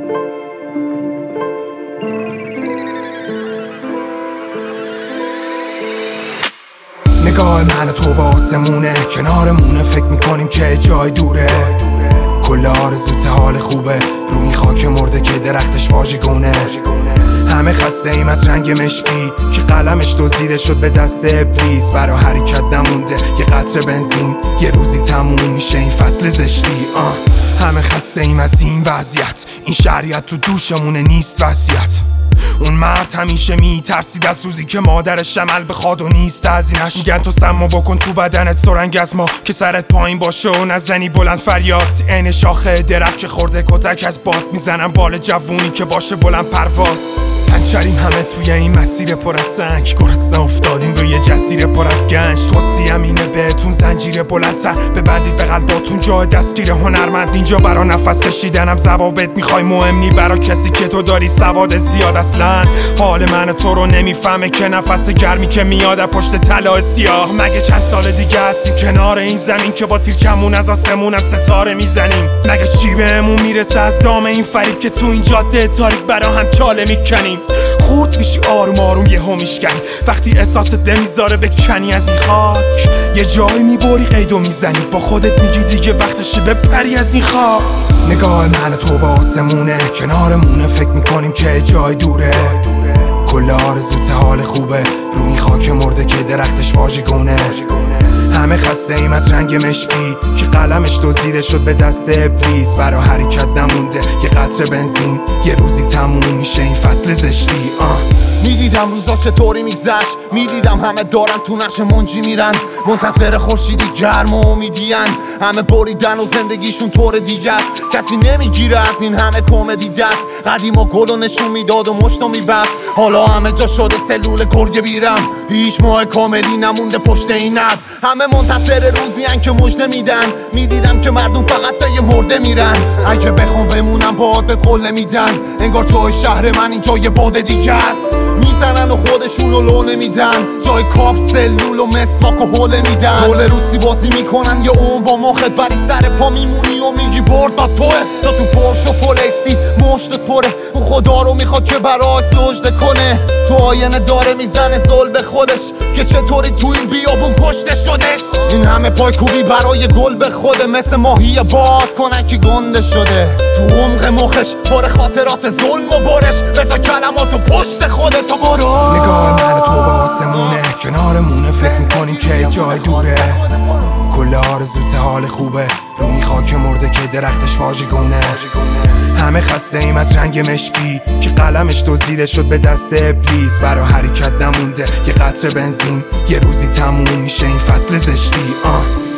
نگاه من و تو با آسمونه، کنارمونه، فکر میکنیم که جای دوره. کل آرزوت حال خوبه، رو این خاک مرده که درختش واژگونه. همه خسته ایم از رنگ مشکی که قلمش دزدیده شد به دست ابلیس. برا حرکت نمونده یه قطره بنزین، یه روزی تموم میشه این فصل زشتی. همه خسته ایم از این وضعیت، این شریعت تو دوشمونه نیست وصیت. اون مرد همیشه میترسید از روزی که مادرش عمل بخواد و نیست هزینه‌اش. میگن تو سمو بکن تو بدنت سرنگ از ما، که سرت پایین باشه و نزنی بلند فریاد. عین شاخه درخت که خورده کتک از باد، میزنم بال جوونی که باشه بلند پرواز. پنچریم همه توی این مسیر پر از سنگ، گرسنه افتادیم روی جزیره پر از گنج. توصیه‌ام اینه بهتون زنجیر بلندتر ببندید به قلباتون، جای دستگیر هنرمند اینجا. برا نفس کشیدنم ضوابط میخوای مهم نی، برا کسی که تو داری سواد زیاد. اصلا حال من تو رو نمیفهمه که نفس گرمی که میاد پشت طلای سیاه. مگه چند سال دیگه هستیم کنار این زمین که با تیرکمون از آسمونم ستاره میزنیم؟ مگه چی بهمون میرسه از دام این فریب که تو این جاده تاریک برا هم چاله میکنیم؟ خورد میشی آروم آروم یهو میشکنی، وقتی احساست نمیذاره بکنی از این خاک. یه جایی میبری قیدو میزنی، با خودت میگی دیگه وقتشه بپری از این خاک. نگاه من و تو با آسمونه، کنارمونه، فکر میکنیم که جای دوره. کل آرزوت حال خوبه، رو این خاک مرده که درختش واژگونه. همه خسته ایم از رنگ مشکی که قلمش دزدیده شد به دست ابلیس. برا حرکت نمونده یه قطره بنزین، یه روزی تموم میشه این فصل زشتی. میدیدم روزا چطوری میگذشت، میدیدم همه دارن تو نقش منجی میرن، منتظر خورشیدی گرم و امیدین. همه بریدن و زندگیشون طور دیگه است، کسی نمیگیره از این همه کمدی دست. قدیما گلو نشون میداد و مشتو میبست، حالا همه جا شده سلول گرگه بیرم. هیچ ماه کاملی نمونده پشت این ابر، همه منتظر روزی که مژده میدن. میدیدم که مردم فقط تا یه مرده میرن، اگه بخوام بمونم باهات به قول نمیدن. انگار جای شهر من اینجا یه باد دیگه است، میزنن و خودشونو لو نمیدن. جای کاپ سلول و مسواک و حوله میدن. رول روسی بازی میکنن یه اون با مخت، ولی سر پا میمونی و میگی برد با توه. تا تو پرش و فولکسی مشتت پره، اون خدا رو میخواد که برای سجده کنه. تو آینه داره میزنه زل به خودش که چطوری تو این بیابون کشته شدش. این همه پایکوبی برای گل به خوده، مثل ماهی باد کنن که گنده شده. تو عمق مخش پر خاطرات ظلم و برش، بذار کلماتو پشت خودت تو برو. نگاه من تو با آسمونه، کنارمونه، فکر میکنیم که جای دوره. کل آرزوت حال خوبه، رو این خاک مرده که درختش واژگونه. همه خسته ایم از رنگ مشکی که قلمش دزدیده شد به دست ابلیس. برا حرکت نمونده یه قطره بنزین، یه روزی تموم میشه این فصل زشتی.